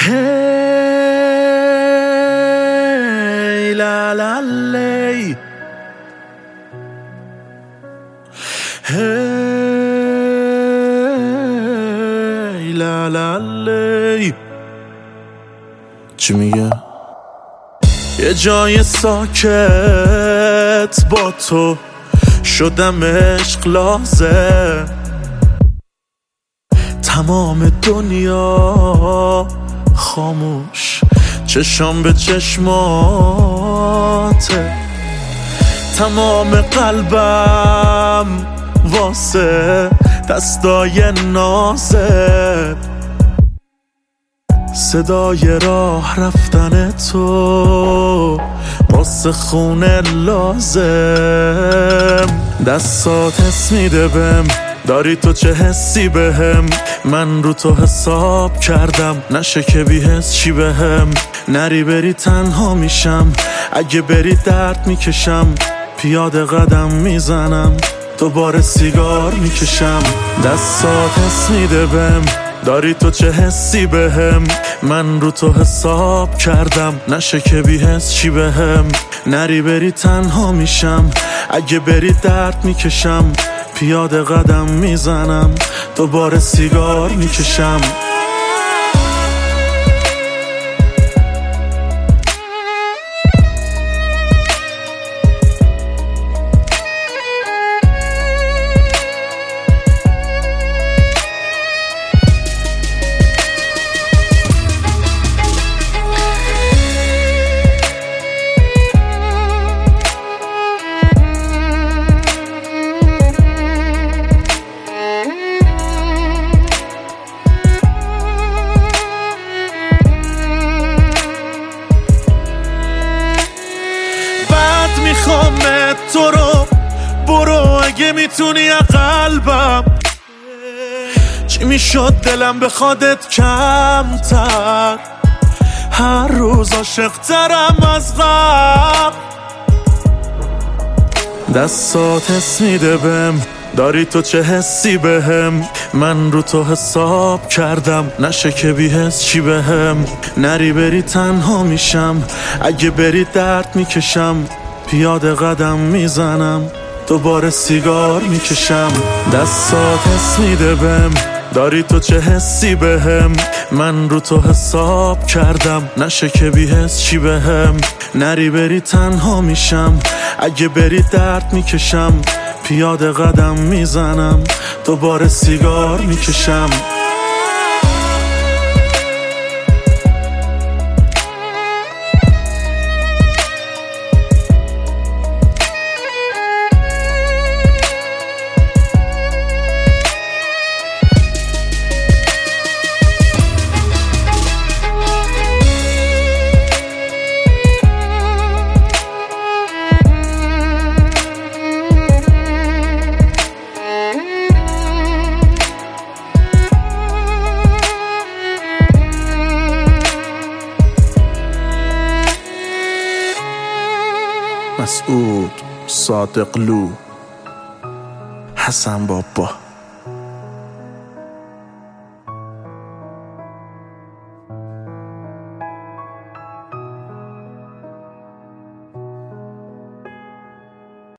هی لا لا لی، هی لا لا لی. چی میگه؟ یه جای ساکت با تو شدم عشق لازم، تمام دنیا خاموش، چشام به چشماته، تمام قلبم واسه دستای نازت، صدای راه رفتن تو واسه خونه لازم. دستات حس میده بهم، داری تو چه حسی بهم، من رو تو حساب کردم، نشه که بی حس چی بهم. نری بری تنها میشم، اگه بری درد میکشم، پیاده قدم میزنم، دوباره سیگار میکشم. دستات حس میده بهم، داری تو چه حسی بهم، من رو تو حساب کردم، نشه که بی حس چی بهم. نری بری تنها میشم، اگه بری درد میکشم، پیاده قدم میزنم، دوباره سیگار میکشم. میخوامت تو رو، برو اگه میتونی قلبم. چی میشد دلم بخوادت کمتر، هر روز عاشق ترم از قبل. دستات حس میده بهم، داری تو چه حسی بهم، من رو تو حساب کردم، نشه که بی حس چی بهم. نری بری تنها میشم، اگه بری درد میکشم، پیاده قدم میزنم، دوباره سیگار میکشم. دستات حس میده بهم، داری تو چه حسی بهم، من رو تو حساب کردم، نشه که بی حس چی بهم. نری بری تنها میشم، اگه بری درد میکشم، پیاده قدم میزنم، دوباره سیگار میکشم. مسعود صادقلو، حسن بابا.